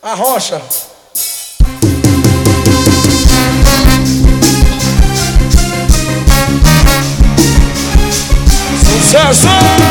A rocha. Sucesso!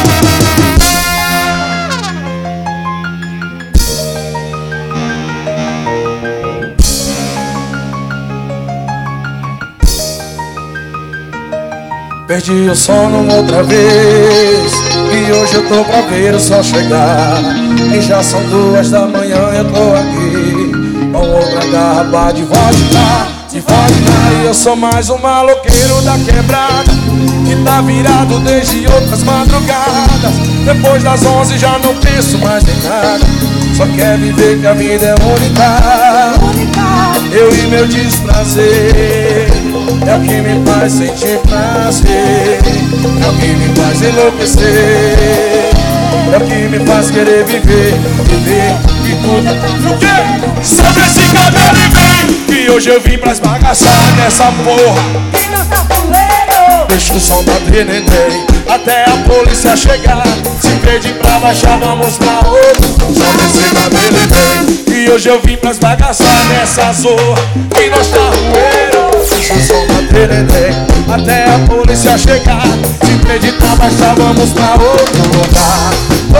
Perdi o sono outra vez e hoje eu tô pra ver o sol chegar. E já são 2 da manhã, eu tô aqui com outra garrafa de vodka. E eu sou mais um maloqueiro da quebrada que tá virado desde outras madrugadas. Depois das 11 já não penso mais em nada, só quer viver que a vida é única. Eu e meu desprazer é o que me faz sentir prazer, é o que me faz enlouquecer, é o que me faz querer viver, viver e tudo. O quê? Sobre esse cabelo e vem, que hoje eu vim pra esbagaçar nessa porra. Deixa o som bater, neném, até a polícia chegar. Se pedir pra baixar, vamos pra outro. Sobre esse cabelo e vem, que hoje eu vim pra esbagaçar nessa zorra. E nós tá rueiro. Deixa o som bater, neném, até a polícia chegar. Se pedir pra baixar, vamos pra outro lugar.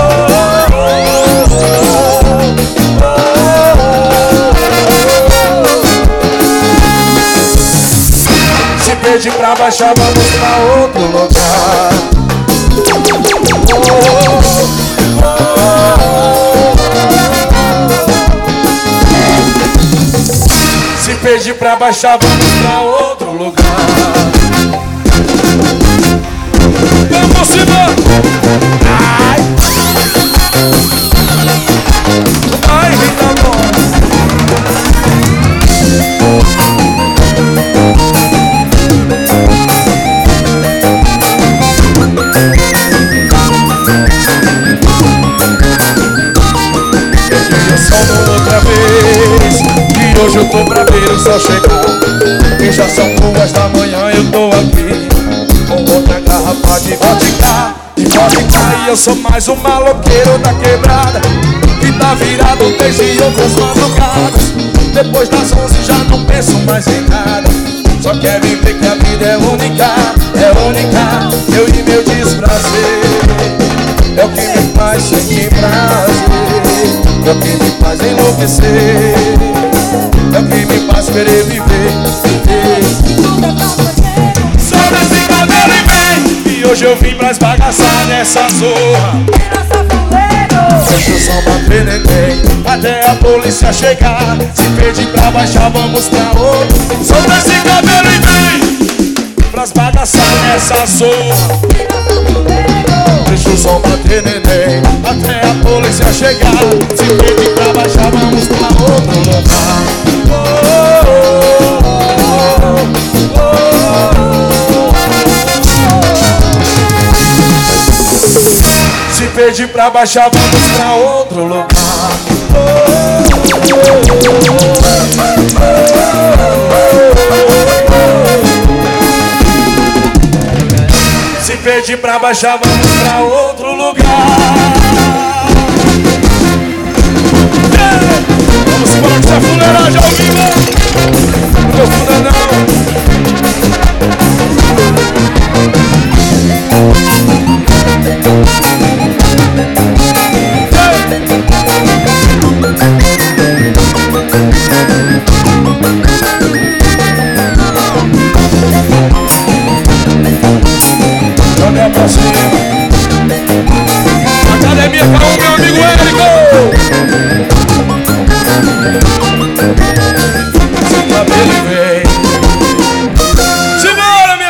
Se pedir pra baixar, vamos pra outro lugar. Se pedir pra baixar, vamos pra outro lugar. Vamos embora! Ai, Rita Gomes. Outra vez, e hoje eu tô pra ver o sol chegar. E já são 2 da manhã, eu tô aqui com outra garrafa de vodka. E eu sou mais um maloqueiro da quebrada que tá virado desde outras madrugadas. Depois das 11 já não penso mais em nada, só quer viver que a vida é única, é única. Eu e meu desprazer é o que me faz sentir prazer, é o que me faz enlouquecer, é o que me faz querer viver, viver. Sobre esse cabelo e vem, e hoje eu vim pra esbagaçar nessa zorra. Deixa o som bater, neném, até a polícia chegar. Se pedir pra baixar, vamos pra outro. Sobre esse cabelo e vem pra esbagaçar nessa zorra. Deixa o som bater, neném, até a polícia chegar. Se pedir pra baixar, vamos pra outro lugar. Se pedir pra baixar, vamos pra outro lugar. Se pedir pra baixar, vamos pra outro lugar.